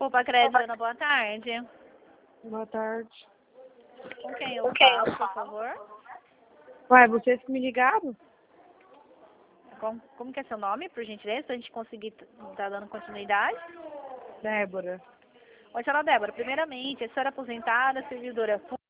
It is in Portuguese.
Poupa Crédito, boa tarde. Boa tarde. Com quem eu falo, por favor? Ué, vocês que me ligaram? Como que é seu nome, por gentileza, pra gente conseguir estar dando continuidade? Débora. Oi, senhora Débora, primeiramente, a senhora é aposentada, servidora